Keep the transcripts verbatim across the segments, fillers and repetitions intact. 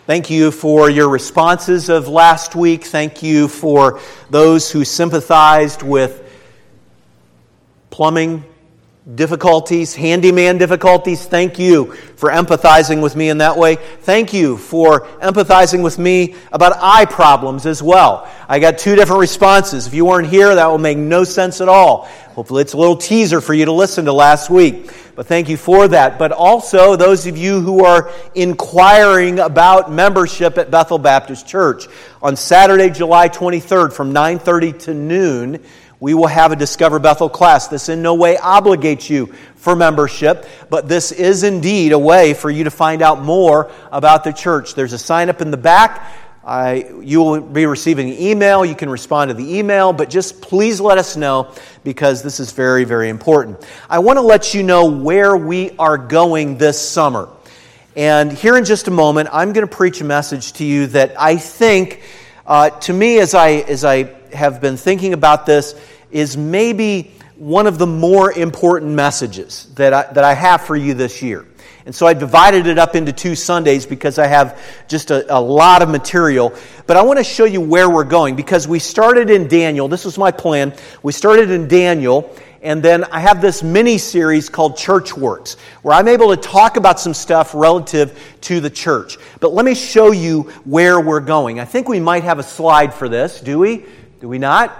Thank you for your responses of last week. Thank you for those who sympathized with plumbing difficulties, handyman difficulties. Thank you for empathizing with me in that way. Thank you for empathizing with me about eye problems as well. I got two different responses. If you weren't here, that will make no sense at all. Hopefully it's a little teaser for you to listen to last week. But thank you for that. But also, those of you who are inquiring about membership at Bethel Baptist Church, on Saturday, July twenty-third, from nine thirty to noon, we will have a Discover Bethel class. This in no way obligates you for membership, but this is indeed a way for you to find out more about the church. There's a sign up in the back. I, you will be receiving an email. You can respond to the email, but just please let us know because this is very, very important. I want to let you know where we are going this summer. And here in just a moment, I'm going to preach a message to you that I think, uh, to me, as I as I have been thinking about this, is maybe one of the more important messages that I, that I have for you this year. And so I divided it up into two Sundays because I have just a, a lot of material. But I want to show you where we're going because we started in Daniel. This was my plan. We started in Daniel, and then I have this mini-series called Church Works, where I'm able to talk about some stuff relative to the church. But let me show you where we're going. I think we might have a slide for this. Do we? Do we not?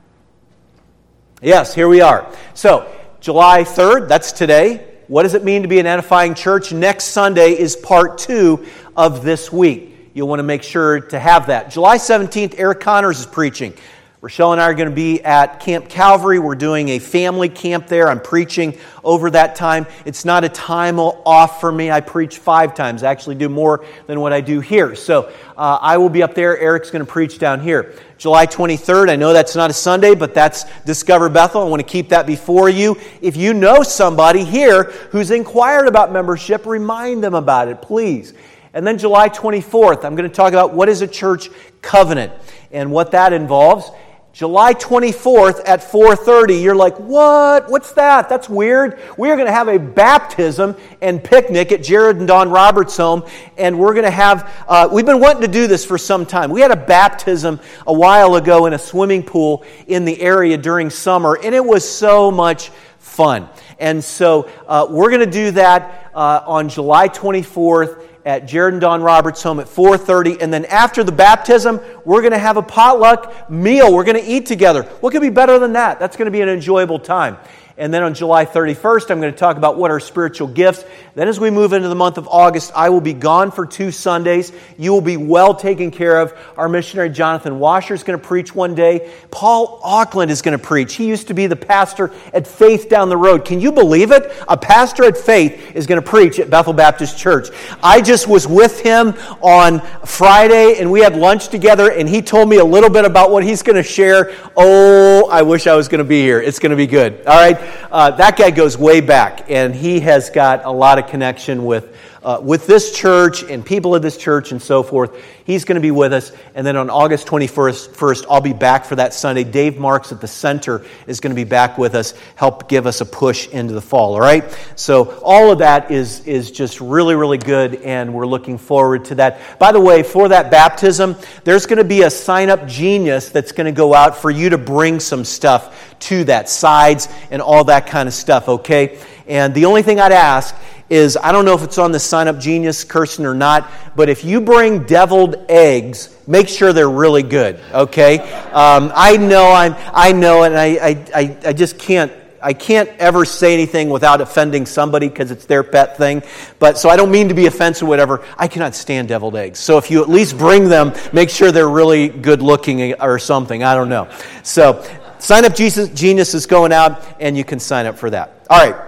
Yes, here we are. So, July third, that's today. What does it mean to be an edifying church? Next Sunday is part two of this week. You'll want to make sure to have that. July seventeenth, Eric Connors is preaching. Rochelle and I are going to be at Camp Calvary. We're doing a family camp there. I'm preaching over that time. It's not a time off for me. I preach five times. I actually do more than what I do here. So uh, I will be up there. Eric's going to preach down here. July twenty-third, I know that's not a Sunday, but that's Discover Bethel. I want to keep that before you. If you know somebody here who's inquired about membership, remind them about it, please. And then July twenty-fourth, I'm going to talk about what is a church covenant and what that involves. July twenty-fourth at four thirty, you're like, what? What's that? That's weird. We're going to have a baptism and picnic at Jared and Dawn Roberts' home, and we're going to have, uh, we've been wanting to do this for some time. We had a baptism a while ago in a swimming pool in the area during summer, and it was so much fun. And so uh, we're going to do that uh, on July twenty-fourth at Jared and Dawn Roberts' home at four thirty. And then after the baptism, we're going to have a potluck meal. We're going to eat together. What could be better than that? That's going to be an enjoyable time. And then on July thirty-first, I'm going to talk about what are spiritual gifts. Then as we move into the month of August, I will be gone for two Sundays. You will be well taken care of. Our missionary Jonathan Washer is going to preach one day. Paul Auckland is going to preach. He used to be the pastor at Faith down the road. Can you believe it? A pastor at Faith is going to preach at Bethel Baptist Church. I just was with him on Friday, and we had lunch together, and he told me a little bit about what he's going to share. Oh, I wish I was going to be here. It's going to be good. All right? Uh, that guy goes way back, and he has got a lot of connection with uh, with this church and people of this church and so forth. He's going to be with us, and then on August twenty-first, first, I'll be back for that Sunday. Dave Marks at the center is going to be back with us, help give us a push into the fall, all right? So all of that is, is just really, really good, and we're looking forward to that. By the way, for that baptism, there's going to be a sign-up genius that's going to go out for you to bring some stuff to that, sides and all that kind of stuff, okay? And the only thing I'd ask is, I don't know if it's on the Sign Up Genius, Kirsten, or not, but if you bring deviled eggs, make sure they're really good, okay? Um, I know, I'm, I know, and I, I, I, I just can't, I can't ever say anything without offending somebody because it's their pet thing. But so I don't mean to be offensive or whatever. I cannot stand deviled eggs. So if you at least bring them, make sure they're really good looking or something. I don't know. So Sign Up Genius is going out, and you can sign up for that. All right.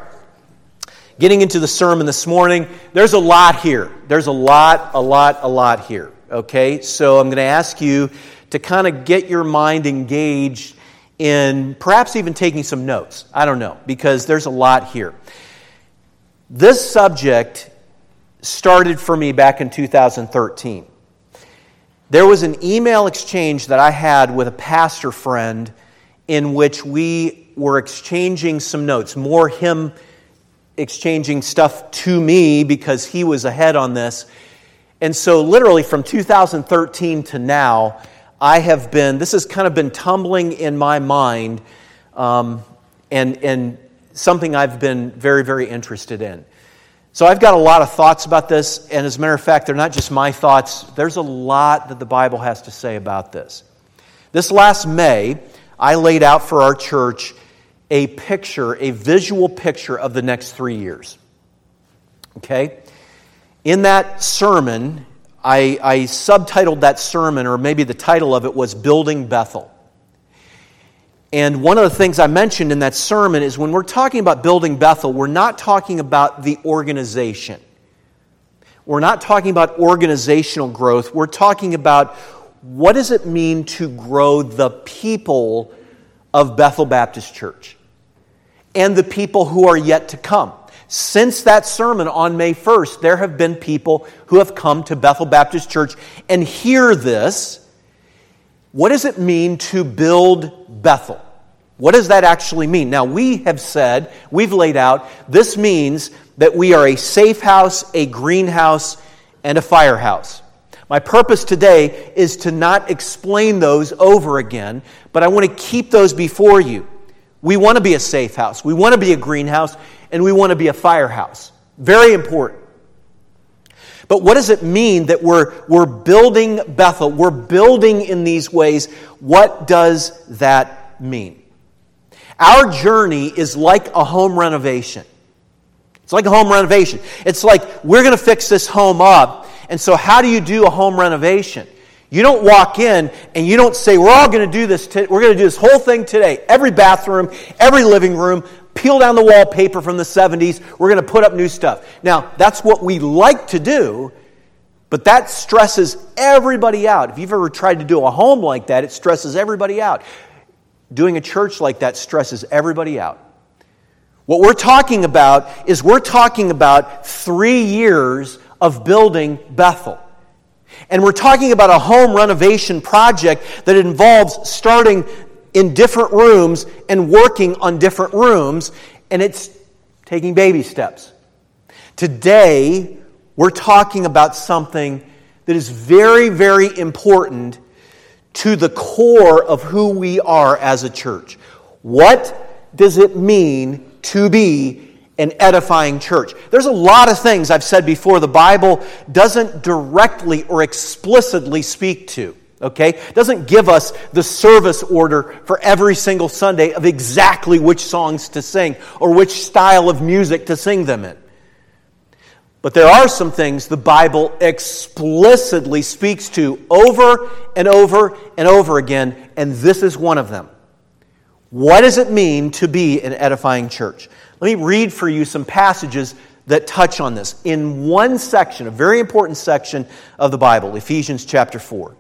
Getting into the sermon this morning, there's a lot here. There's a lot, a lot, a lot here. Okay? So I'm going to ask you to kind of get your mind engaged in perhaps even taking some notes. I don't know, because there's a lot here. This subject started for me back in two thousand thirteen. There was an email exchange that I had with a pastor friend in which we were exchanging some notes, more him exchanging stuff to me because he was ahead on this. And so literally from two thousand thirteen to now, I have been, this has kind of been tumbling in my mind, um, and, and something I've been very, very interested in. So I've got a lot of thoughts about this, and as a matter of fact, they're not just my thoughts. There's a lot that the Bible has to say about this. This last May, I laid out for our church a picture, a visual picture of the next three years. Okay? In that sermon, I, I subtitled that sermon, or maybe the title of it was Building Bethel. And one of the things I mentioned in that sermon is when we're talking about building Bethel, we're not talking about the organization. We're not talking about organizational growth. We're talking about what does it mean to grow the people of Bethel Baptist Church and the people who are yet to come. Since that sermon on May first, there have been people who have come to Bethel Baptist Church and hear this. What does it mean to build Bethel? What does that actually mean? Now, we have said, we've laid out, this means that we are a safe house, a greenhouse, and a firehouse. My purpose today is to not explain those over again, but I want to keep those before you. We want to be a safe house, we want to be a greenhouse, and we want to be a firehouse. Very important. But what does it mean that we're, we're building Bethel? We're building in these ways. What does that mean? Our journey is like a home renovation. It's like a home renovation. It's like we're going to fix this home up. And so how do you do a home renovation? You don't walk in and you don't say, we're all going to do this. T- we're going to do this whole thing today. Every bathroom, every living room, peel down the wallpaper from the seventies. We're going to put up new stuff. Now, that's what we like to do, but that stresses everybody out. If you've ever tried to do a home like that, it stresses everybody out. Doing a church like that stresses everybody out. What we're talking about is we're talking about three years of building Bethel. And we're talking about a home renovation project that involves starting in different rooms and working on different rooms, and it's taking baby steps. Today, we're talking about something that is very, very important to the core of who we are as a church. What does it mean to be an edifying church? There's a lot of things I've said before the Bible doesn't directly or explicitly speak to. Okay? Doesn't give us the service order for every single Sunday of exactly which songs to sing or which style of music to sing them in. But there are some things the Bible explicitly speaks to over and over and over again, and this is one of them. What does it mean to be an edifying church? Let me read for you some passages that touch on this. In one section, a very important section of the Bible, Ephesians chapter four.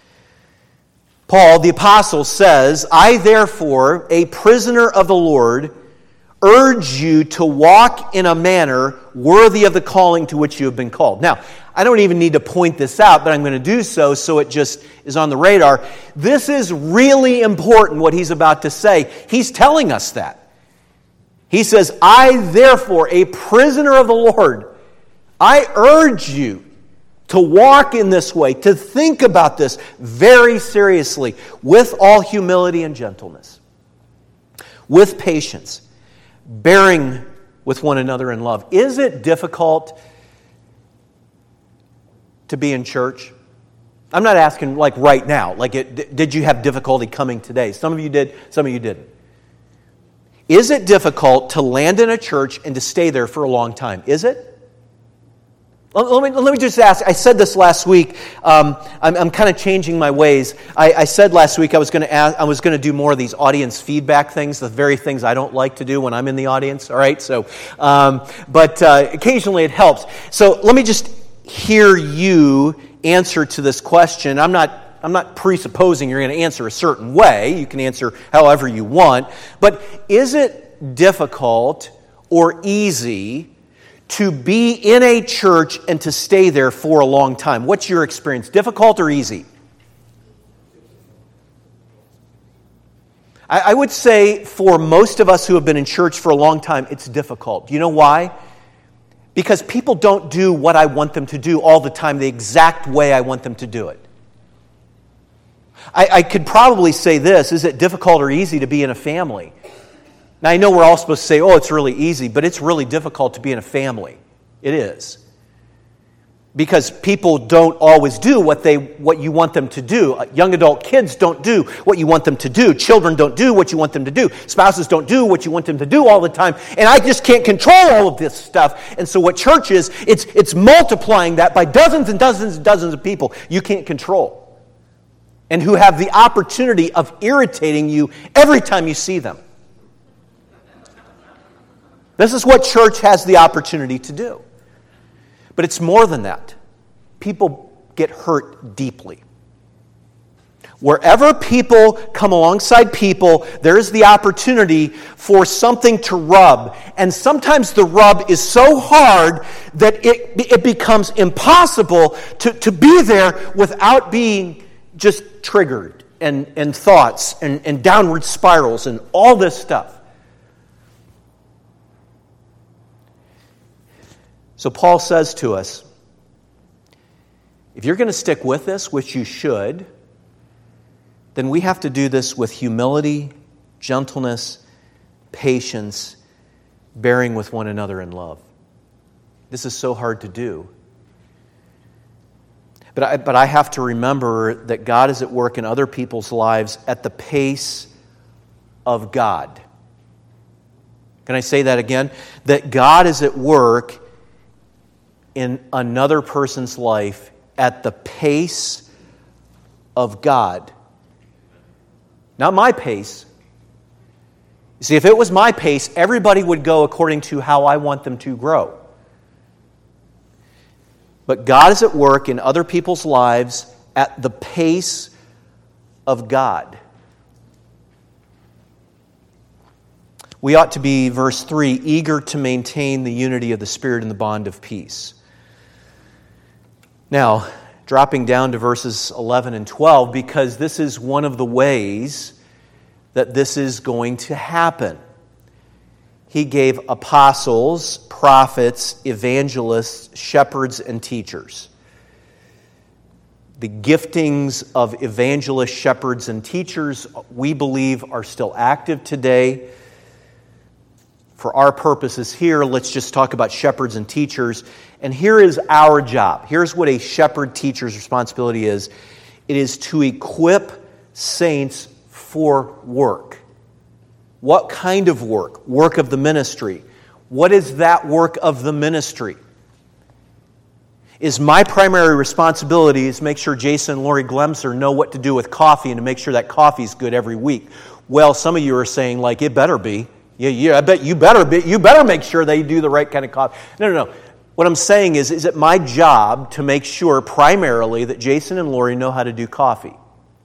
Paul, the apostle, says, I therefore, a prisoner of the Lord, urge you to walk in a manner worthy of the calling to which you have been called. Now, I don't even need to point this out, but I'm going to do so so it just is on the radar. This is really important, what he's about to say. He's telling us that. He says, I therefore, a prisoner of the Lord, I urge you to walk in this way, to think about this very seriously, with all humility and gentleness, with patience, bearing with one another in love. Is it difficult to be in church? I'm not asking like right now. Like, it, did you have difficulty coming today? Some of you did, some of you didn't. Is it difficult to land in a church and to stay there for a long time? Is it? Let me, let me just ask. I said this last week. Um, I'm, I'm kind of changing my ways. I, I said last week I was going to ask, I was going to do more of these audience feedback things, the very things I don't like to do when I'm in the audience. All right. So, um, but uh, occasionally it helps. So let me just hear you answer to this question. I'm not. I'm not presupposing you're going to answer a certain way. You can answer however you want. But is it difficult or easy to be in a church and to stay there for a long time? What's your experience? Difficult or easy? I, I would say for most of us who have been in church for a long time, it's difficult. Do you know why? Because people don't do what I want them to do all the time the exact way I want them to do it. I, I could probably say this, is it difficult or easy to be in a family? Now I know we're all supposed to say, oh, it's really easy, but it's really difficult to be in a family. It is. Because people don't always do what they what you want them to do. Young adult kids don't do what you want them to do. Children don't do what you want them to do. Spouses don't do what you want them to do all the time. And I just can't control all of this stuff. And so what church is, it's, it's multiplying that by dozens and dozens and dozens of people you can't control. And who have the opportunity of irritating you every time you see them. This is what church has the opportunity to do. But it's more than that. People get hurt deeply. Wherever people come alongside people, there is the opportunity for something to rub. And sometimes the rub is so hard that it, it becomes impossible to, to be there without being just triggered and, and thoughts and, and downward spirals and all this stuff. So Paul says to us, if you're going to stick with this, which you should, then we have to do this with humility, gentleness, patience, bearing with one another in love. This is so hard to do. But I, but I have to remember that God is at work in other people's lives at the pace of God. Can I say that again? That God is at work in another person's life at the pace of God. Not my pace. You see, if it was my pace, everybody would go according to how I want them to grow. But God is at work in other people's lives at the pace of God. We ought to be, verse three, eager to maintain the unity of the Spirit in the bond of peace. Now, dropping down to verses eleven and twelve, because this is one of the ways that this is going to happen. He gave apostles, prophets, evangelists, shepherds, and teachers. The giftings of evangelists, shepherds, and teachers, we believe, are still active today. For our purposes here, let's just talk about shepherds and teachers. And here is our job. Here's what a shepherd teacher's responsibility is. It is to equip saints for work. What kind of work? Work of the ministry. What is that work of the ministry? Is my primary responsibility is make sure Jason and Lori Glemser know what to do with coffee and to make sure that coffee's good every week. Well, some of you are saying, like, it better be. Yeah, yeah, I bet you better be, you better make sure they do the right kind of coffee. No, no, no. What I'm saying is, is it my job to make sure primarily that Jason and Lori know how to do coffee?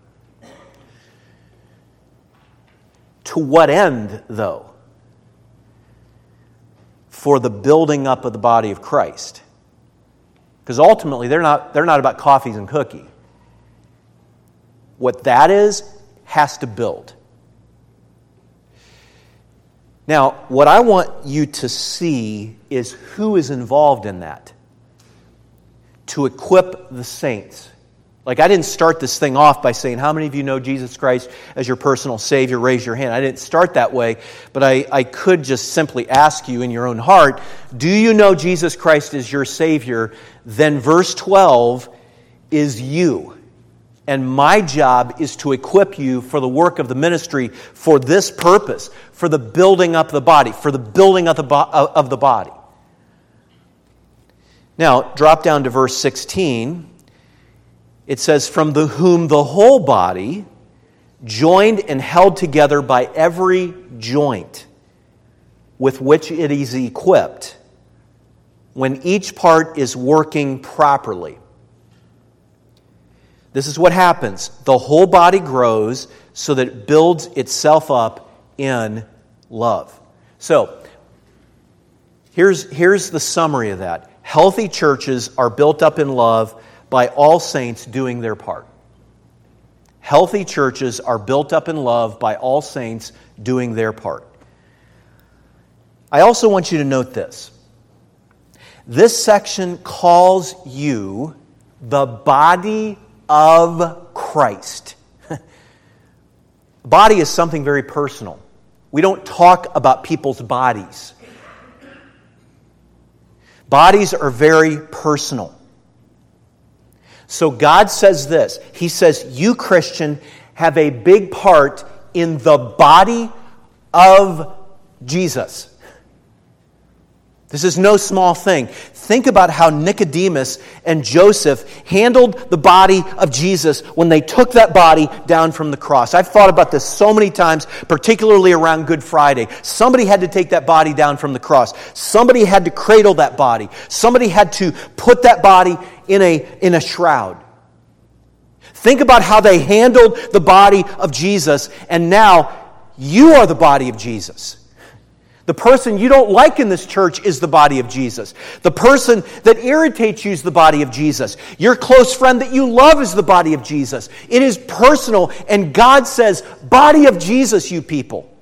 To what end, though? For the building up of the body of Christ. Because ultimately, they're not, they're not about coffees and cookie. What that is, has to build. Now, what I want you to see is who is involved in that. To equip the saints. Like, I didn't start this thing off by saying, how many of you know Jesus Christ as your personal Savior? Raise your hand. I didn't start that way, but I, I could just simply ask you in your own heart, do you know Jesus Christ as your Savior? Then verse twelve is you. And my job is to equip you for the work of the ministry for this purpose, for the building up of the body, for the building of the, bo- of the body. Now, drop down to verse sixteen. It says, from the whom the whole body, joined and held together by every joint with which it is equipped, when each part is working properly. This is what happens. The whole body grows so that it builds itself up in love. So, here's, here's the summary of that. Healthy churches are built up in love by all saints doing their part. Healthy churches are built up in love by all saints doing their part. I also want you to note this, This section calls you the body of Christ. Body is something very personal. We don't talk about people's bodies. Bodies are very personal. So God says this. He says, you, Christian, have a big part in the body of Jesus. This is no small thing. Think about how Nicodemus and Joseph handled the body of Jesus when they took that body down from the cross. I've thought about this so many times, particularly around Good Friday. Somebody had to take that body down from the cross. Somebody had to cradle that body. Somebody had to put that body in a, in a shroud. Think about how they handled the body of Jesus, and now you are the body of Jesus. The person you don't like in this church is the body of Jesus. The person that irritates you is the body of Jesus. Your close friend that you love is the body of Jesus. It is personal, and God says, body of Jesus, you people.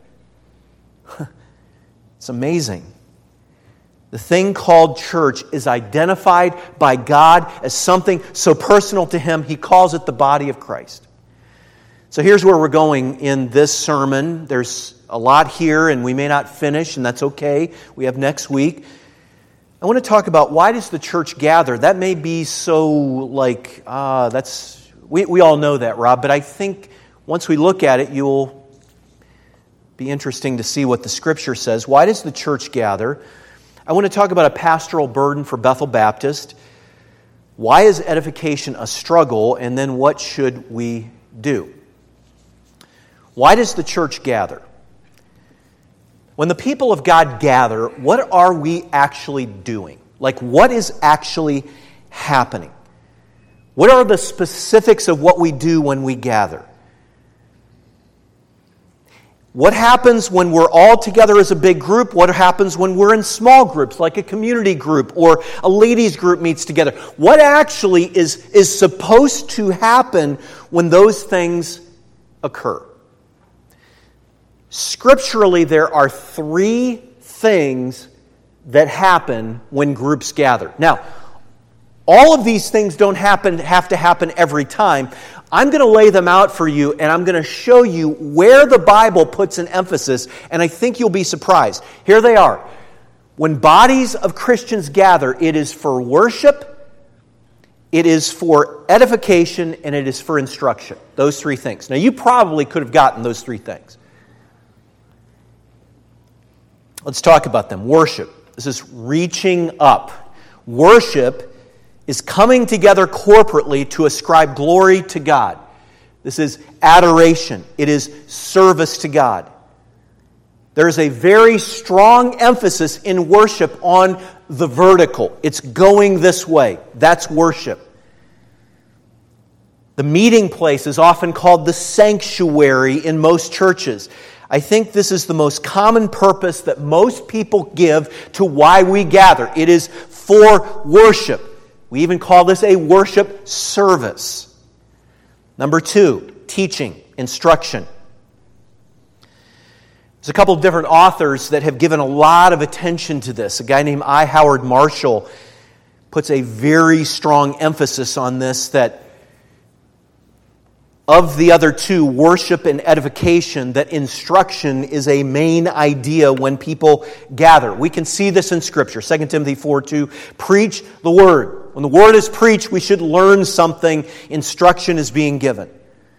It's amazing. The thing called church is identified by God as something so personal to Him, He calls it the body of Christ. So here's where we're going in this sermon. There's a lot here, and we may not finish, and that's okay. We have next week. I want to talk about, why does the church gather? That may be so like, ah, uh, that's, we, we all know that, Rob, but I think once we look at it, you'll be interesting to see what the Scripture says. Why does the church gather? I want to talk about a pastoral burden for Bethel Baptist. Why is edification a struggle? And then what should we do? Why does the church gather? When the people of God gather, what are we actually doing? Like, what is actually happening? What are the specifics of what we do when we gather? What happens when we're all together as a big group? What happens when we're in small groups, like a community group or a ladies group meets together? What actually is, is supposed to happen when those things occur? Scripturally, there are three things that happen when groups gather. Now, all of these things don't happen have to happen every time. I'm going to lay them out for you, and I'm going to show you where the Bible puts an emphasis, and I think you'll be surprised. Here they are. When bodies of Christians gather, it is for worship, it is for edification, and it is for instruction. Those three things. Now, you probably could have gotten those three things. Let's talk about them. Worship. This is reaching up. Worship is coming together corporately to ascribe glory to God. This is adoration. It is service to God. There's a very strong emphasis in worship on the vertical. It's going this way. That's worship. The meeting place is often called the sanctuary in most churches. I think this is the most common purpose that most people give to why we gather. It is for worship. We even call this a worship service. Number two, teaching, instruction. There's a couple of different authors that have given a lot of attention to this. A guy named I. Howard Marshall puts a very strong emphasis on this, that of the other two, worship and edification, that instruction is a main idea when people gather. We can see this in Scripture. Second Timothy four two, preach the Word. When the Word is preached, we should learn something. Instruction is being given.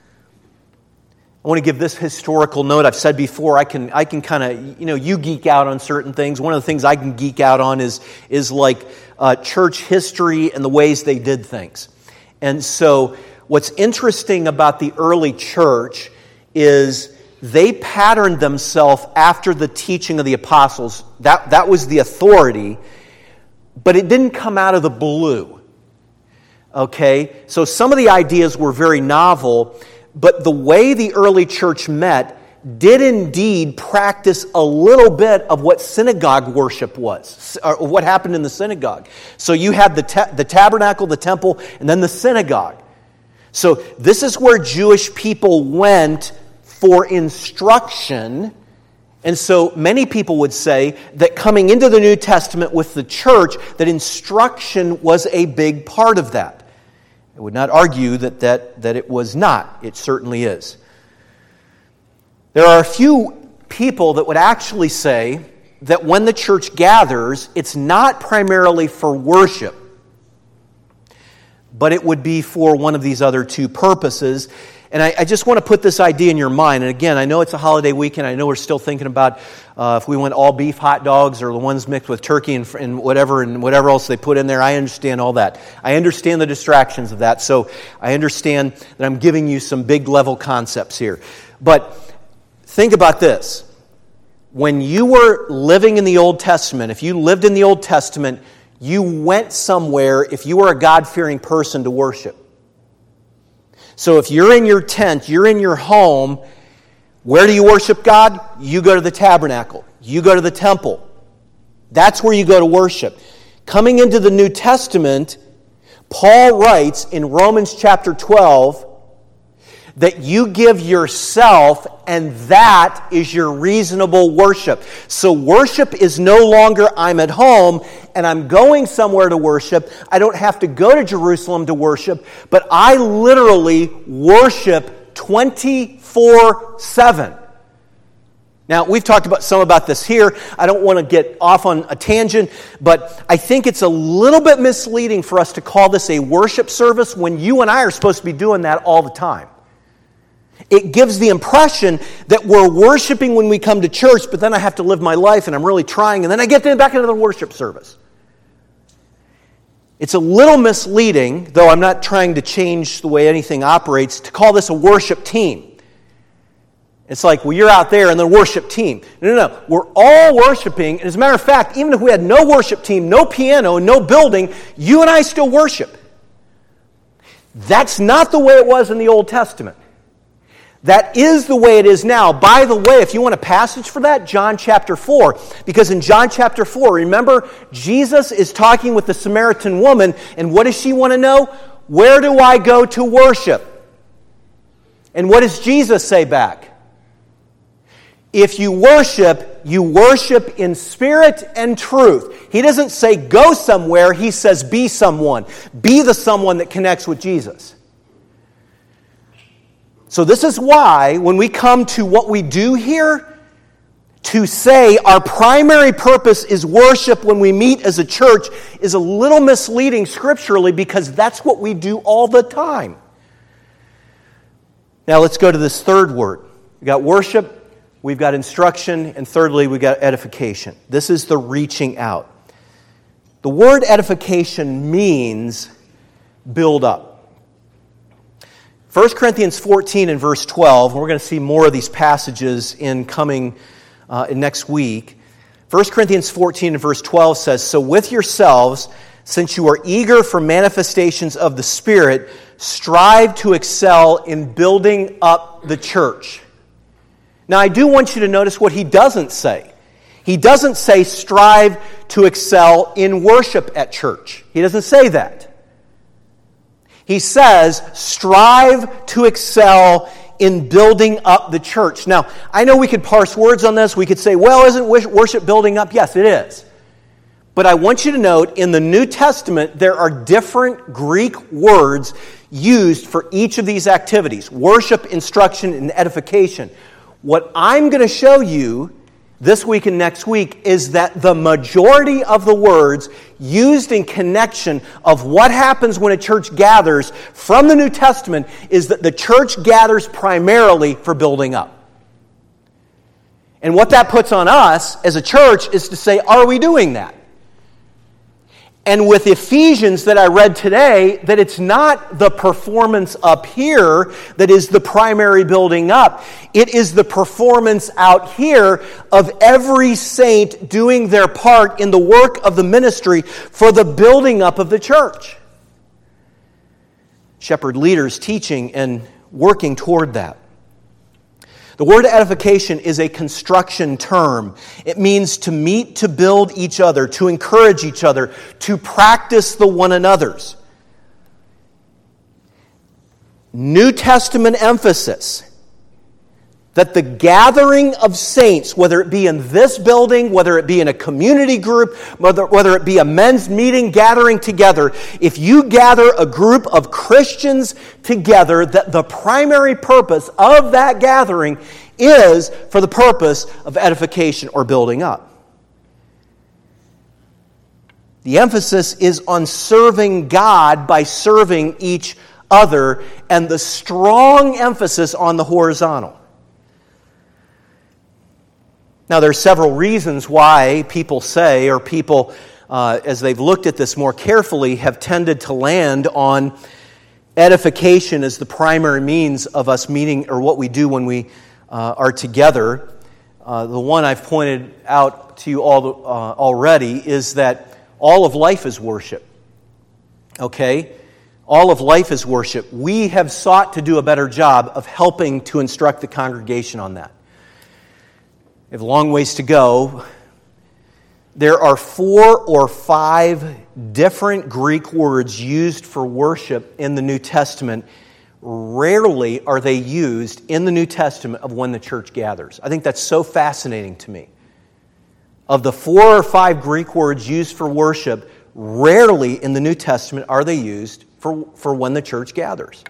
I want to give this historical note. I've said before, I can I can kind of, you know, you geek out on certain things. One of the things I can geek out on is, is like uh, church history and the ways they did things. And so what's interesting about the early church is they patterned themselves after the teaching of the apostles. That, that was the authority, but it didn't come out of the blue. Okay? So some of the ideas were very novel, but the way the early church met did indeed practice a little bit of what synagogue worship was, or what happened in the synagogue. So you had the, ta- the tabernacle, the temple, and then the synagogue. So this is where Jewish people went for instruction And so many people would say that coming into the New Testament with the church, that instruction was a big part of that. I would not argue that, that, that it was not. It certainly is. There are a few people that would actually say that when the church gathers, it's not primarily for worship, but it would be for one of these other two purposes. And I, I just want to put this idea in your mind. And again, I know it's a holiday weekend. I know we're still thinking about uh, if we went all beef hot dogs or the ones mixed with turkey and, and whatever and whatever else they put in there. I understand all that. I understand the distractions of that. So I understand that I'm giving you some big level concepts here. But think about this. When you were living in the Old Testament, if you lived in the Old Testament, you went somewhere, if you were a God-fearing person, to worship. So if you're in your tent, you're in your home, where do you worship God? You go to the tabernacle. You go to the temple. That's where you go to worship. Coming into the New Testament, Paul writes in Romans chapter twelve that you give yourself, and that is your reasonable worship. So worship is no longer I'm at home and I'm going somewhere to worship. I don't have to go to Jerusalem to worship, but I literally worship twenty-four seven. Now, we've talked about some about this here. I don't want to get off on a tangent, but I think it's a little bit misleading for us to call this a worship service when you and I are supposed to be doing that all the time. It gives the impression that we're worshiping when we come to church, but then I have to live my life and I'm really trying, and then I get back into the worship service. It's a little misleading, though I'm not trying to change the way anything operates, to call this a worship team. It's like, well, you're out there and the worship team. No, no, no. We're all worshiping. And as a matter of fact, even if we had no worship team, no piano, no building, you and I still worship. That's not the way it was in the Old Testament. That is the way it is now. By the way, if you want a passage for that, John chapter four. Because in John chapter four, remember, Jesus is talking with the Samaritan woman, and what does she want to know? Where do I go to worship? And what does Jesus say back? If you worship, you worship in spirit and truth. He doesn't say go somewhere, he says be someone. Be the someone that connects with Jesus. So this is why when we come to what we do here, to say our primary purpose is worship when we meet as a church is a little misleading scripturally, because that's what we do all the time. Now let's go to this third word. We've got worship, we've got instruction, and thirdly we've got edification. This is the reaching out. The word edification means build up. First Corinthians fourteen and verse twelve, and we're going to see more of these passages in coming uh, in next week. First Corinthians fourteen and verse twelve says, "So with yourselves, since you are eager for manifestations of the Spirit, strive to excel in building up the church." Now I do want you to notice what he doesn't say. He doesn't say strive to excel in worship at church. He doesn't say that. He says, strive to excel in building up the church. Now, I know we could parse words on this. We could say, well, isn't worship building up? Yes, it is. But I want you to note, in the New Testament, there are different Greek words used for each of these activities. Worship, instruction, and edification. What I'm going to show you this week and next week is that the majority of the words used in connection of what happens when a church gathers from the New Testament is that the church gathers primarily for building up. And what that puts on us as a church is to say, are we doing that? And with Ephesians that I read today, that it's not the performance up here that is the primary building up. It is the performance out here of every saint doing their part in the work of the ministry for the building up of the church. Shepherd leaders teaching and working toward that. The word edification is a construction term. It means to meet, to build each other, to encourage each other, to practice the one another's. New Testament emphasis. that the gathering of saints, whether it be in this building, whether it be in a community group, whether, whether it be a men's meeting gathering together, if you gather a group of Christians together, that the primary purpose of that gathering is for the purpose of edification or building up. The emphasis is on serving God by serving each other, and the strong emphasis on the horizontal. Now, there are several reasons why people say, or people, uh, as they've looked at this more carefully, have tended to land on edification as the primary means of us meeting, or what we do when we uh, are together. Uh, the one I've pointed out to you all uh, already is that all of life is worship. Okay? All of life is worship. We have sought to do a better job of helping to instruct the congregation on that. We have a long ways to go. There are four or five different Greek words used for worship in the New Testament. Rarely are they used in the New Testament of when the church gathers. I think that's so fascinating to me. Of the four or five Greek words used for worship, rarely in the New Testament are they used for, for when the church gathers.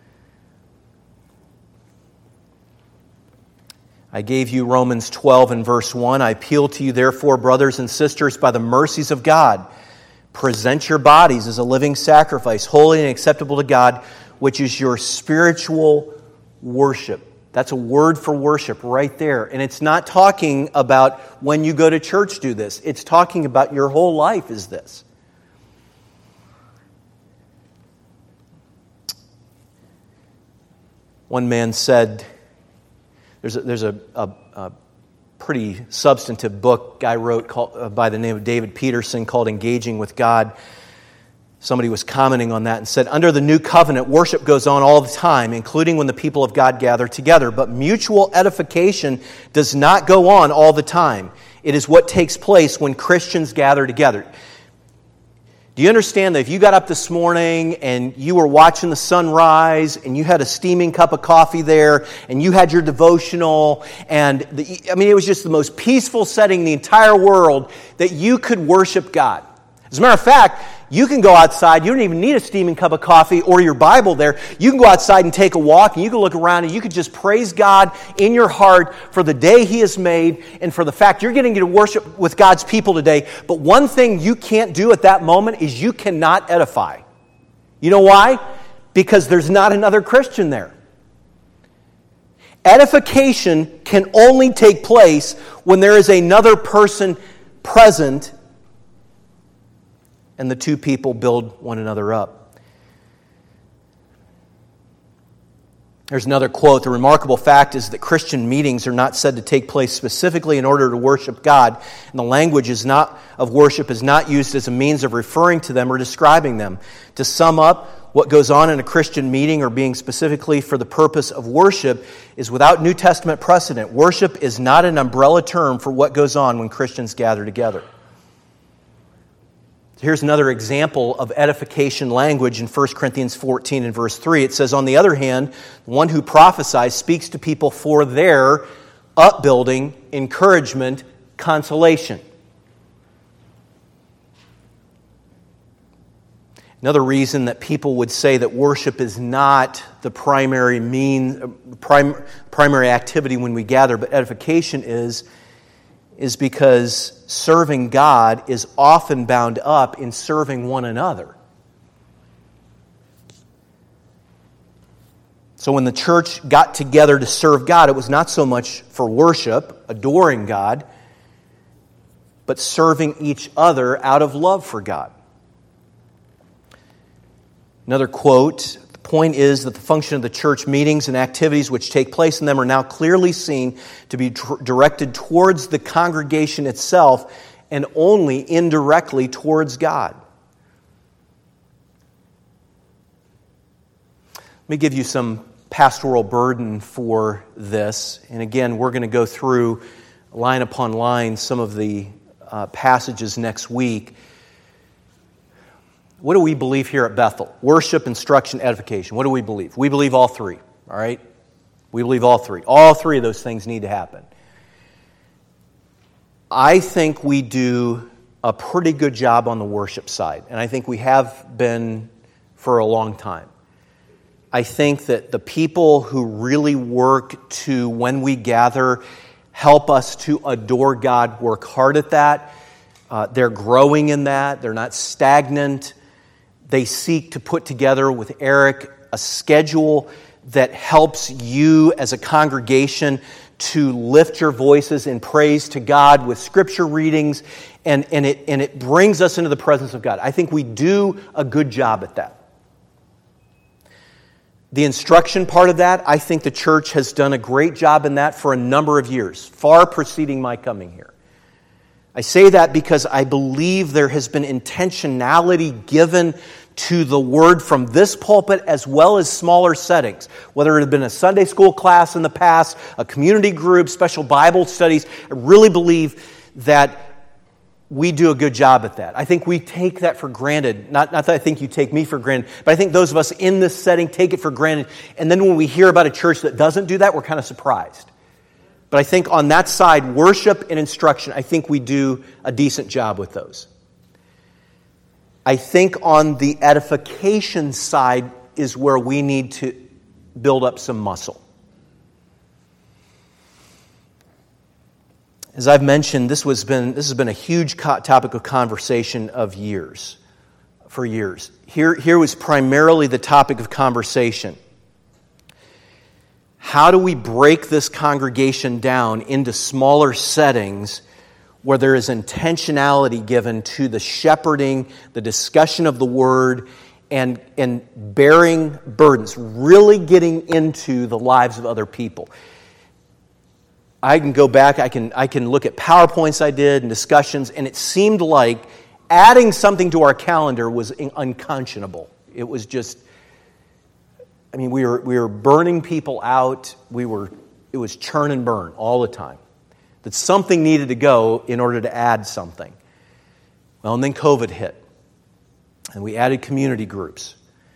I gave you Romans twelve and verse one. I appeal to you, therefore, brothers and sisters, by the mercies of God, present your bodies as a living sacrifice, holy and acceptable to God, which is your spiritual worship. That's a word for worship right there. And it's not talking about when you go to church do this. It's talking about your whole life is this. One man said, there's a, there's a, a, a pretty substantive book guy wrote called, uh, by the name of David Peterson called Engaging with God. Somebody was commenting on that and said, under the new covenant, worship goes on all the time, including when the people of God gather together. But mutual edification does not go on all the time. It is what takes place when Christians gather together. Do you understand that if you got up this morning and you were watching the sunrise and you had a steaming cup of coffee there and you had your devotional and the, I mean, it was just the most peaceful setting in the entire world that you could worship God. As a matter of fact, you can go outside. You don't even need a steaming cup of coffee or your Bible there. You can go outside and take a walk, and you can look around, and you can just praise God in your heart for the day He has made and for the fact you're getting to worship with God's people today. But one thing you can't do at that moment is you cannot edify. You know why? Because there's not another Christian there. Edification can only take place when there is another person present and the two people build one another up. There's another quote. The remarkable fact is that Christian meetings are not said to take place specifically in order to worship God, and the language is not of worship is not used as a means of referring to them or describing them. To sum up, what goes on in a Christian meeting or being specifically for the purpose of worship is without New Testament precedent. Worship is not an umbrella term for what goes on when Christians gather together. Here's another example of edification language in First Corinthians fourteen and verse three. It says, on the other hand, the one who prophesies speaks to people for their upbuilding, encouragement, consolation. Another reason that people would say that worship is not the primary mean, prim, primary activity when we gather, but edification is, is because serving God is often bound up in serving one another. So when the church got together to serve God, it was not so much for worship, adoring God, but serving each other out of love for God. Another quote, the point is that the function of the church meetings and activities which take place in them are now clearly seen to be tr- directed towards the congregation itself and only indirectly towards God. Let me give you some pastoral burden for this. And again, we're going to go through line upon line some of the uh, passages next week. What do we believe here at Bethel? Worship, instruction, edification. What do we believe? We believe all three, all right? We believe all three. All three of those things need to happen. I think we do a pretty good job on the worship side, and I think we have been for a long time. I think that the people who really work to, when we gather, help us to adore God, work hard at that. Uh, they're growing in that. They're not stagnant. They seek to put together with Eric a schedule that helps you as a congregation to lift your voices in praise to God with scripture readings, and, and, it, and it brings us into the presence of God. I think we do a good job at that. The instruction part of that, I think the church has done a great job in that for a number of years, far preceding my coming here. I say that because I believe there has been intentionality given to the word from this pulpit as well as smaller settings. Whether it had been a Sunday school class in the past, a community group, special Bible studies, I really believe that we do a good job at that. I think we take that for granted. Not, not that I think you take me for granted, but I think those of us in this setting take it for granted. And then when we hear about a church that doesn't do that, we're kind of surprised. But I think on that side, worship and instruction, I think we do a decent job with those. I think on the edification side is where we need to build up some muscle. As I've mentioned, this was been this has been a huge co- topic of conversation of years, for years. Here, here was primarily the topic of conversation. How do we break this congregation down into smaller settings where there is intentionality given to the shepherding, the discussion of the word, and, and bearing burdens, really getting into the lives of other people? I can go back, I can, I can look at PowerPoints I did and discussions, and it seemed like adding something to our calendar was unconscionable. It was just, I mean, we were we were burning people out. We were, it was churn and burn all the time. That something needed to go in order to add something. Well, and then COVID hit, and we added community groups.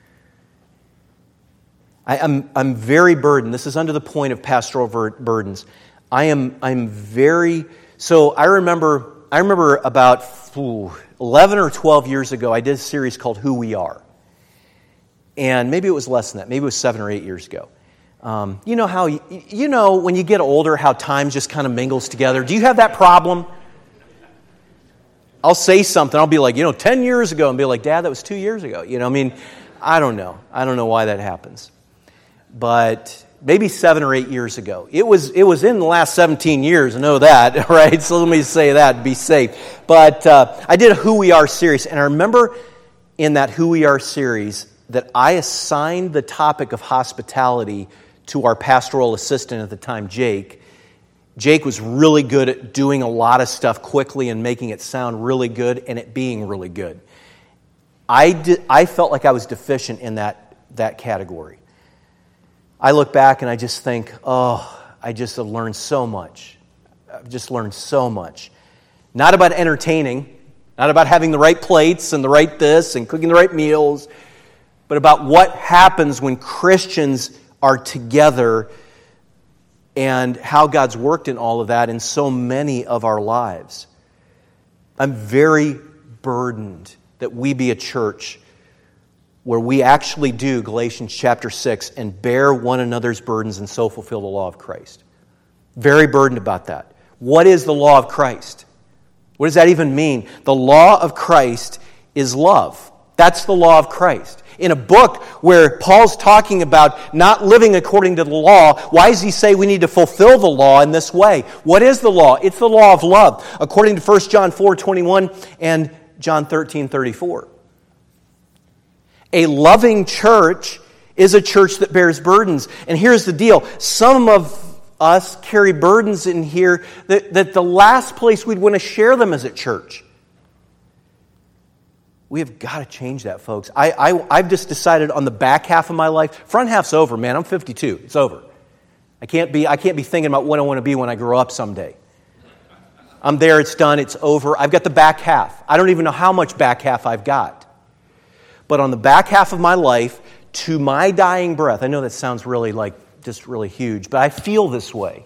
I, I'm I'm very burdened. This is under the point of pastoral ver- burdens. I am I'm very so. I remember I remember about ooh, eleven or twelve years ago, I did a series called Who We Are, and maybe it was less than that. Maybe it was seven or eight years ago. Um, you know how you, you know when you get older, how time just kind of mingles together. Do you have that problem? I'll say something. I'll be like, you know, ten years ago, and be like, Dad, that was two years ago. You know, I mean, I don't know. I don't know why that happens, but maybe seven or eight years ago. It was it was in the last seventeen years, I know that, right? So let me say that, be safe. But uh, I did a Who We Are series, and I remember in that Who We Are series that I assigned the topic of hospitality to our pastoral assistant at the time, Jake. Jake was really good at doing a lot of stuff quickly and making it sound really good and it being really good. I did, I felt like I was deficient in that that category. I look back and I just think, oh, I just have learned so much. I've just learned so much. Not about entertaining, not about having the right plates and the right this and cooking the right meals, but about what happens when Christians are together and how God's worked in all of that in so many of our lives. I'm very burdened that we be a church where we actually do Galatians chapter six and bear one another's burdens and so fulfill the law of Christ. Very burdened about that. What is the law of Christ? What does that even mean? The law of Christ is love. That's the law of Christ. In a book where Paul's talking about not living according to the law, why does he say we need to fulfill the law in this way? What is the law? It's the law of love, according to First John four twenty-one and John thirteen thirty-four. A loving church is a church that bears burdens. And here's the deal. Some of us carry burdens in here that, that the last place we'd want to share them is at church. We have got to change that, folks. I, I, I've just decided on the back half of my life, front half's over, man. I'm fifty-two. It's over. I can't be, I can't be thinking about what I want to be when I grow up someday. I'm there, it's done, it's over. I've got the back half. I don't even know how much back half I've got. But on the back half of my life, to my dying breath, I know that sounds really like just really huge, but I feel this way.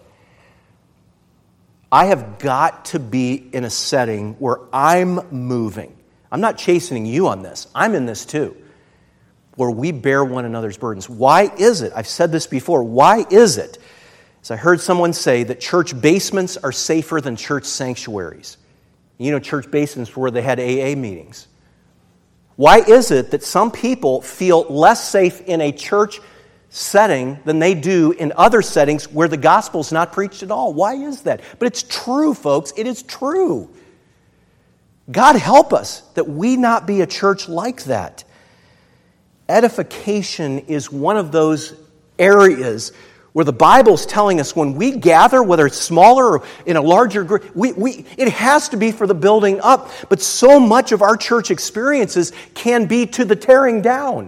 I have got to be in a setting where I'm moving. I'm not chastening you on this. I'm in this too, where we bear one another's burdens. Why is it? I've said this before. Why is it? As I heard someone say, that church basements are safer than church sanctuaries. You know, church basements were where they had A A meetings. Why is it that some people feel less safe in a church setting than they do in other settings where the gospel's not preached at all? Why is that? But it's true, folks. It is true. God help us that we not be a church like that. Edification is one of those areas where the Bible's telling us when we gather, whether it's smaller or in a larger group, we, we, it has to be for the building up. But so much of our church experiences can be to the tearing down.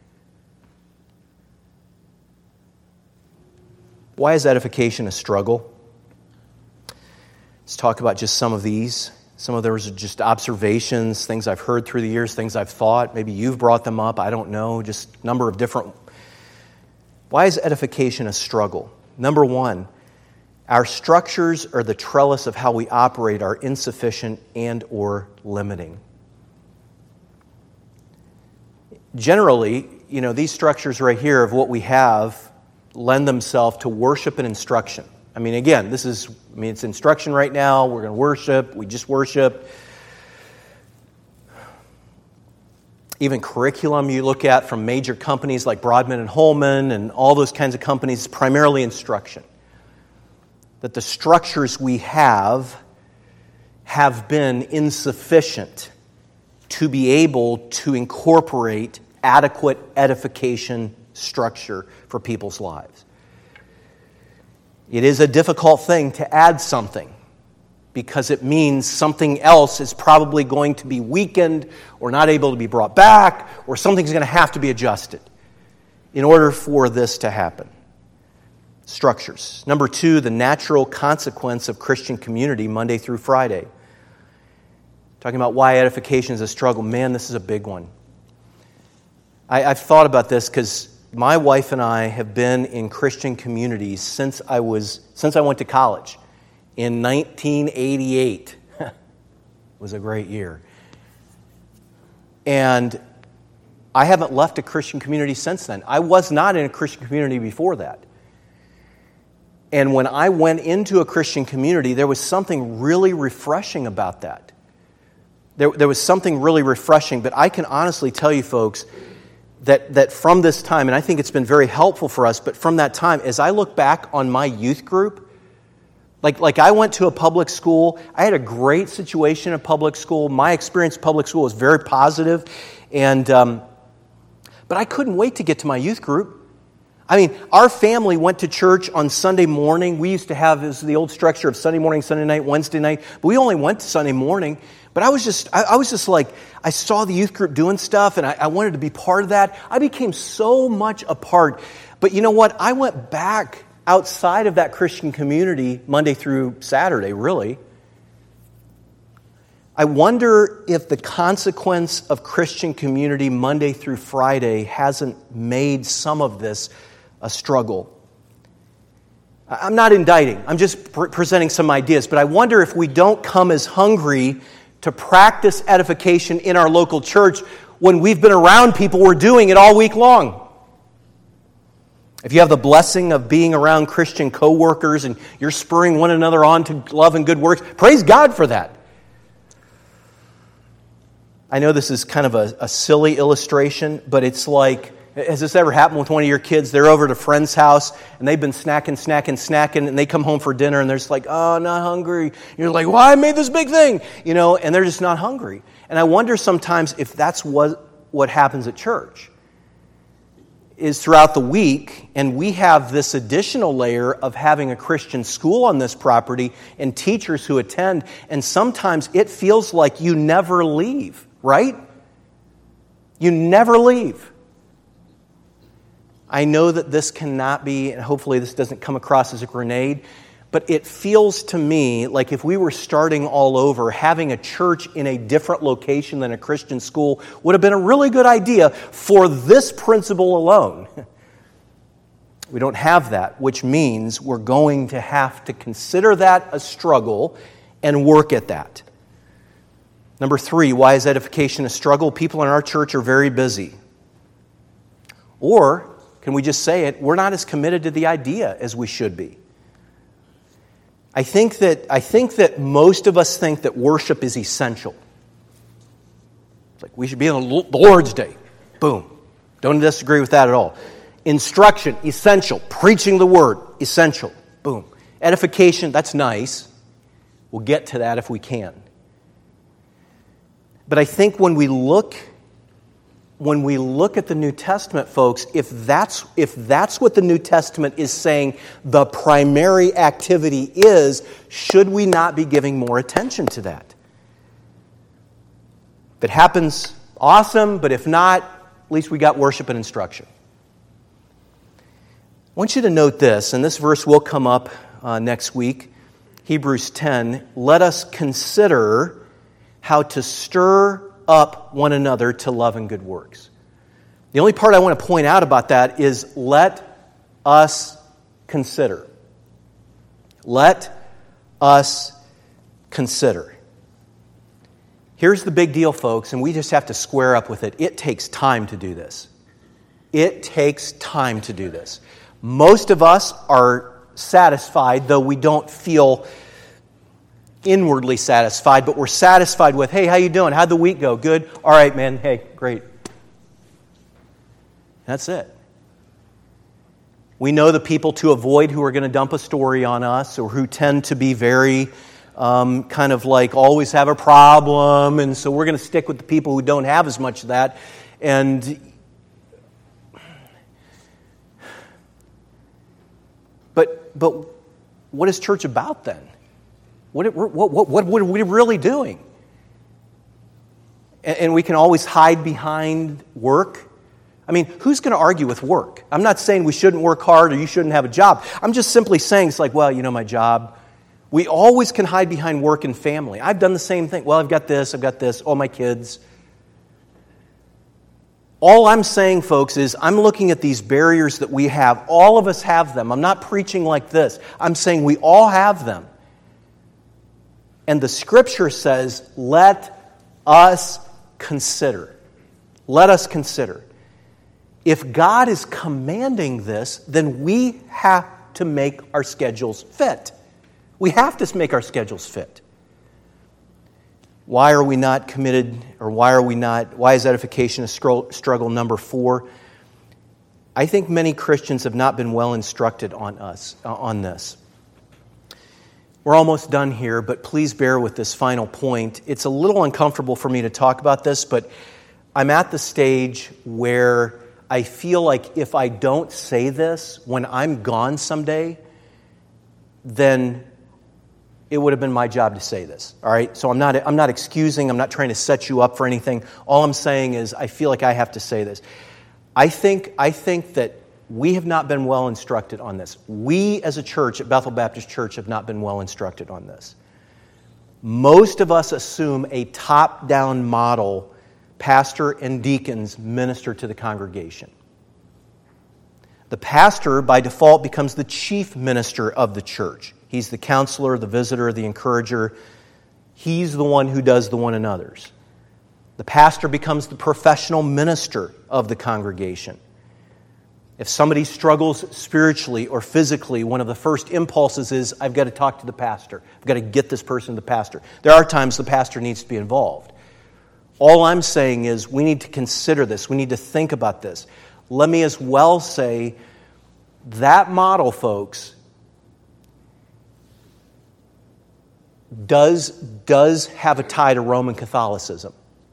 Why is edification a struggle? Let's talk about just some of these. Some of those are just observations, things I've heard through the years, things I've thought. Maybe you've brought them up. I don't know. Just a number of different. Why is edification a struggle? Number one, our structures or the trellis of how we operate are insufficient and or limiting. Generally, you know, these structures right here of what we have lend themselves to worship and instruction. I mean, again, this is, I mean, it's instruction right now. We're going to worship. We just worship. Even curriculum you look at from major companies like Broadman and Holman and all those kinds of companies, primarily instruction. That the structures we have have been insufficient to be able to incorporate adequate edification structure for people's lives. It is a difficult thing to add something because it means something else is probably going to be weakened or not able to be brought back, or something's going to have to be adjusted in order for this to happen. Structures. Number two, the natural consequence of Christian community Monday through Friday. Talking about why edification is a struggle. Man, this is a big one. I, I've thought about this because my wife and I have been in Christian communities since I was since I went to college in nineteen eighty-eight. It was a great year. And I haven't left a Christian community since then. I was not in a Christian community before that. And when I went into a Christian community, there was something really refreshing about that. There, there was something really refreshing, but I can honestly tell you, folks, That, that from this time, and I think it's been very helpful for us, but from that time, as I look back on my youth group, like, like I went to a public school, I had a great situation at public school. My experience at public school was very positive, and um, but I couldn't wait to get to my youth group. I mean, our family went to church on Sunday morning. We used to have this, the old structure of Sunday morning, Sunday night, Wednesday night, but we only went to Sunday morning. But I was just, I, I was just like, I saw the youth group doing stuff, and I, I wanted to be part of that. I became so much a part. But you know what? I went back outside of that Christian community Monday through Saturday, really. I wonder if the consequence of Christian community Monday through Friday hasn't made some of this a struggle. I'm not indicting. I'm just pre- presenting some ideas. But I wonder if we don't come as hungry to practice edification in our local church when we've been around people who are doing it all week long. If you have the blessing of being around Christian co-workers and you're spurring one another on to love and good works, praise God for that. I know this is kind of a, a silly illustration, but it's like, has this ever happened with one of your kids? They're over at a friend's house, and they've been snacking, snacking, snacking, and they come home for dinner, and they're just like, oh, not hungry. You're like, well, I made this big thing, you know, and they're just not hungry. And I wonder sometimes if that's what, what happens at church, is throughout the week, and we have this additional layer of having a Christian school on this property and teachers who attend, and sometimes it feels like you never leave, right? You never leave. I know that this cannot be, and hopefully this doesn't come across as a grenade, but it feels to me like if we were starting all over, having a church in a different location than a Christian school would have been a really good idea for this principle alone. We don't have that, which means we're going to have to consider that a struggle and work at that. Number three, why is edification a struggle? People in our church are very busy. Or, can we just say it, we're not as committed to the idea as we should be. I think that I think that most of us think that worship is essential. It's like we should be on the Lord's Day. Boom. Don't disagree with that at all. Instruction, essential. Preaching the word, essential. Boom. Edification, that's nice. We'll get to that if we can. But I think when we look when we look at the New Testament, folks, if that's if that's what the New Testament is saying the primary activity is, should we not be giving more attention to that? If it happens, awesome, but if not, at least we got worship and instruction. I want you to note this, and this verse will come up uh, next week, Hebrews ten. Let us consider how to stir up one another to love and good works. The only part I want to point out about that is let us consider. Let us consider. Here's the big deal, folks, and we just have to square up with it. It takes time to do this. It takes time to do this. Most of us are satisfied, though we don't feel inwardly satisfied, but we're satisfied with, hey, how you doing? How'd the week go? Good? All right, man. Hey, great. That's it. We know the people to avoid who are going to dump a story on us or who tend to be very um, kind of like always have a problem, and so we're going to stick with the people who don't have as much of that. And but but what is church about then? What, what, what, what, what are we really doing? And, and we can always hide behind work. I mean, who's going to argue with work? I'm not saying we shouldn't work hard or you shouldn't have a job. I'm just simply saying it's like, well, you know, my job. We always can hide behind work and family. I've done the same thing. Well, I've got this, I've got this, all my kids. All I'm saying, folks, is I'm looking at these barriers that we have. All of us have them. I'm not preaching like this. I'm saying we all have them. And the Scripture says, let us consider. Let us consider. If God is commanding this, then we have to make our schedules fit. We have to make our schedules fit. Why are we not committed, or why are we not, why is edification a struggle? Number four, I think many Christians have not been well instructed on us, on this. We're almost done here, but please bear with this final point. It's a little uncomfortable for me to talk about this, but I'm at the stage where I feel like if I don't say this when I'm gone someday, then it would have been my job to say this. All right? So I'm not I'm not excusing, I'm not trying to set you up for anything. All I'm saying is I feel like I have to say this. I think I think that we have not been well instructed on this. We as a church at Bethel Baptist Church have not been well instructed on this. Most of us assume a top-down model, pastor and deacons minister to the congregation. The pastor, by default, becomes the chief minister of the church. He's the counselor, the visitor, the encourager. He's the one who does the one another's. The pastor becomes the professional minister of the congregation. If somebody struggles spiritually or physically, one of the first impulses is, I've got to talk to the pastor. I've got to get this person to the pastor. There are times the pastor needs to be involved. All I'm saying is we need to consider this. We need to think about this. Let me as well say that model, folks, does, does have a tie to Roman Catholicism.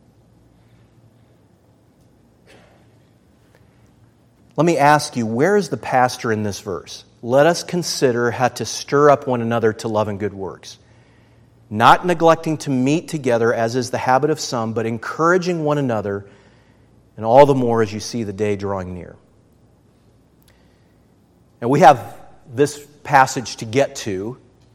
Let me ask you, where is the pastor in this verse? Let us consider how to stir up one another to love and good works. Not neglecting to meet together, as is the habit of some, but encouraging one another, and all the more as you see the day drawing near. And we have this passage to get to,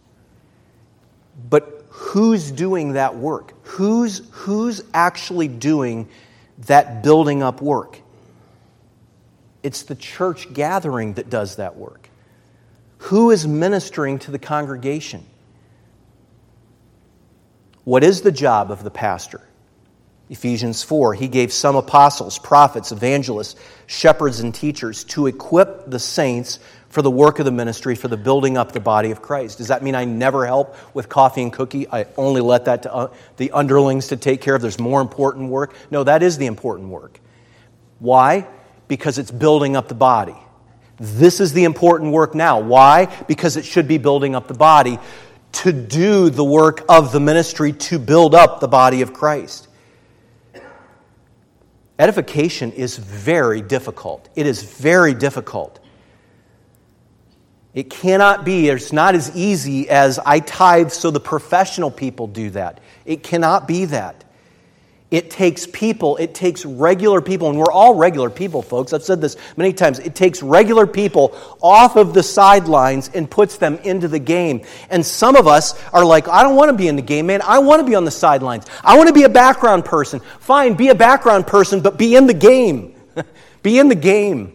but who's doing that work? Who's, who's actually doing that building up work? It's the church gathering that does that work. Who is ministering to the congregation? What is the job of the pastor? Ephesians four, he gave some apostles, prophets, evangelists, shepherds, and teachers to equip the saints for the work of the ministry, for the building up the body of Christ. Does that mean I never help with coffee and cookie? I only let that to uh, the underlings to take care of? There's more important work? No, that is the important work. Why? Because it's building up the body. This is the important work now. Why? Because it should be building up the body to do the work of the ministry to build up the body of Christ. Edification is very difficult. It is very difficult. It cannot be, it's not as easy as I tithe so the professional people do that. It cannot be that. It takes people, it takes regular people, and we're all regular people, folks. I've said this many times. It takes regular people off of the sidelines and puts them into the game. And some of us are like, I don't want to be in the game, man. I want to be on the sidelines. I want to be a background person. Fine, be a background person, but be in the game. Be in the game.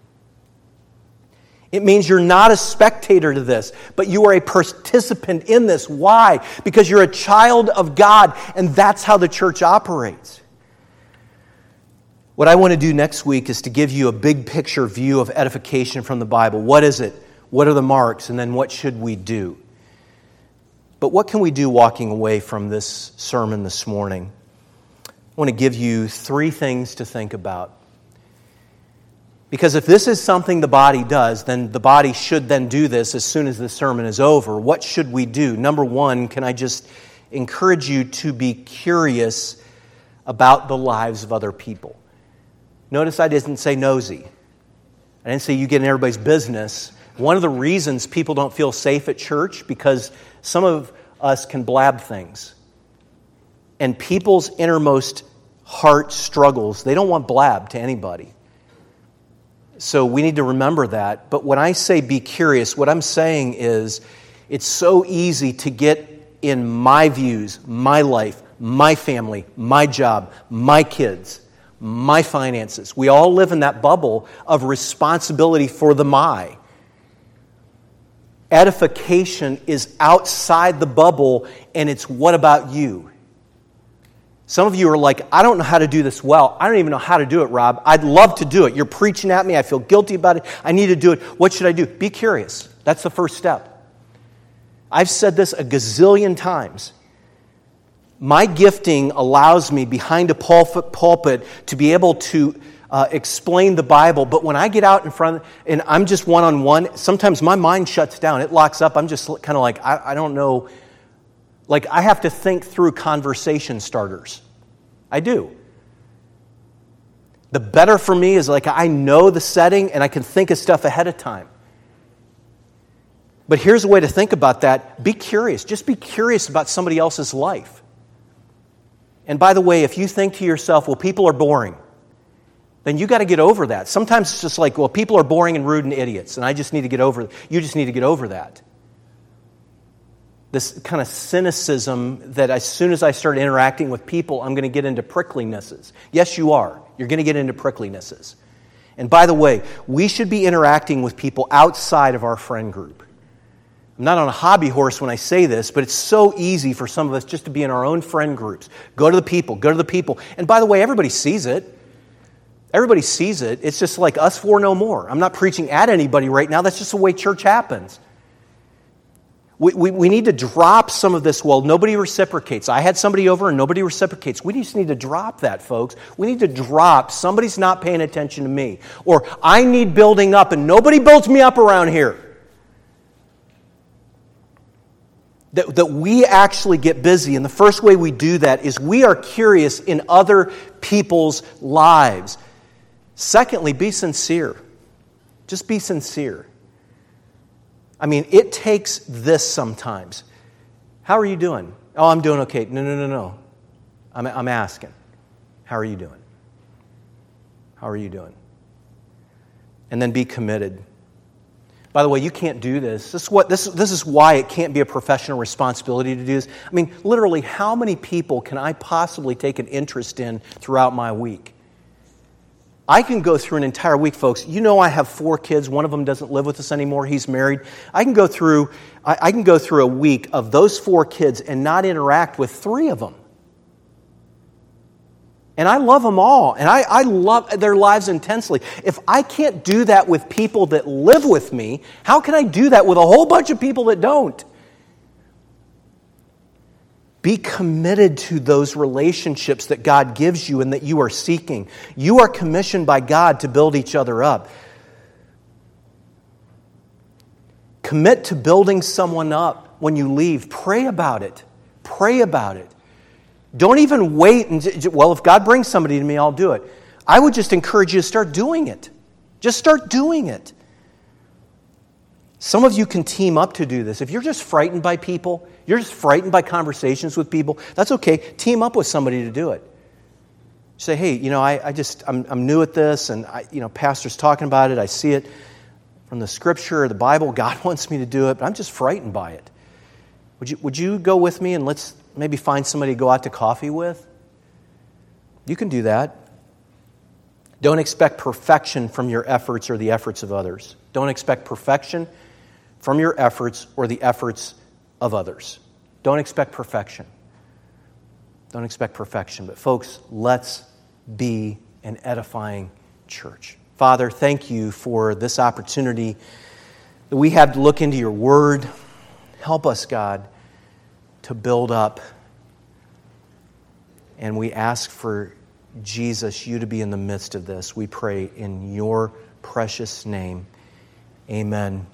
It means you're not a spectator to this, but you are a participant in this. Why? Because you're a child of God, and that's how the church operates. What I want to do next week is to give you a big picture view of edification from the Bible. What is it? What are the marks? And then what should we do? But what can we do walking away from this sermon this morning? I want to give you three things to think about. Because if this is something the body does, then the body should then do this as soon as the sermon is over. What should we do? Number one, can I just encourage you to be curious about the lives of other people? Notice I didn't say nosy. I didn't say you get in everybody's business. One of the reasons people don't feel safe at church, because some of us can blab things. And people's innermost heart struggles, they don't want blab to anybody. So we need to remember that. But when I say be curious, what I'm saying is it's so easy to get in my views, my life, my family, my job, my kids, my finances. We all live in that bubble of responsibility for the my. Edification is outside the bubble, and it's what about you? Some of you are like, I don't know how to do this well. I don't even know how to do it, Rob. I'd love to do it. You're preaching at me. I feel guilty about it. I need to do it. What should I do? Be curious. That's the first step. I've said this a gazillion times. My gifting allows me behind a pulpit to be able to uh, explain the Bible. But when I get out in front and I'm just one-on-one, sometimes my mind shuts down. It locks up. I'm just kind of like, I, I don't know. Like, I have to think through conversation starters. I do. The better for me is like I know the setting and I can think of stuff ahead of time. But here's a way to think about that. Be curious. Just be curious about somebody else's life. And by the way, if you think to yourself, well, people are boring, then you got to get over that. Sometimes it's just like, well, people are boring and rude and idiots, and I just need to get over it. You just need to get over that. This kind of cynicism that as soon as I start interacting with people, I'm going to get into pricklinesses. Yes, you are. You're going to get into pricklinesses. And by the way, we should be interacting with people outside of our friend group. I'm not on a hobby horse when I say this, but it's so easy for some of us just to be in our own friend groups. Go to the people, go to the people. And by the way, everybody sees it. Everybody sees it. It's just like us four no more. I'm not preaching at anybody right now. That's just the way church happens. We, we, we need to drop some of this, well, nobody reciprocates. I had somebody over and nobody reciprocates. We just need to drop that, folks. We need to drop, somebody's not paying attention to me. Or I need building up and nobody builds me up around here. That, that we actually get busy. And the first way we do that is we are curious in other people's lives. Secondly, be sincere. Just be sincere. I mean, it takes this sometimes. How are you doing? Oh, I'm doing okay. No, no, no, no. I'm, I'm asking. How are you doing? How are you doing? And then be committed. By the way, you can't do this. This is, what, this, this is why it can't be a professional responsibility to do this. I mean, literally, how many people can I possibly take an interest in throughout my week? I can go through an entire week, folks. You know I have four kids. One of them doesn't live with us anymore. He's married. I can go through, I, I can go through a week of those four kids and not interact with three of them. And I love them all, and I, I love their lives intensely. If I can't do that with people that live with me, how can I do that with a whole bunch of people that don't? Be committed to those relationships that God gives you and that you are seeking. You are commissioned by God to build each other up. Commit to building someone up when you leave. Pray about it. Pray about it. Don't even wait and, well, if God brings somebody to me, I'll do it. I would just encourage you to start doing it. Just start doing it. Some of you can team up to do this. If you're just frightened by people, you're just frightened by conversations with people, that's okay. Team up with somebody to do it. Say, hey, you know, I, I just, I'm, I'm new at this, and, I, you know, pastor's talking about it. I see it from the Scripture or the Bible. God wants me to do it, but I'm just frightened by it. Would you, would you go with me and let's maybe find somebody to go out to coffee with? You can do that. Don't expect perfection from your efforts or the efforts of others. Don't expect perfection from your efforts or the efforts of others. Don't expect perfection. Don't expect perfection. But folks, let's be an edifying church. Father, thank you for this opportunity that we have to look into your word. Help us, God, to build up. And we ask for Jesus, you to be in the midst of this. We pray in your precious name. Amen.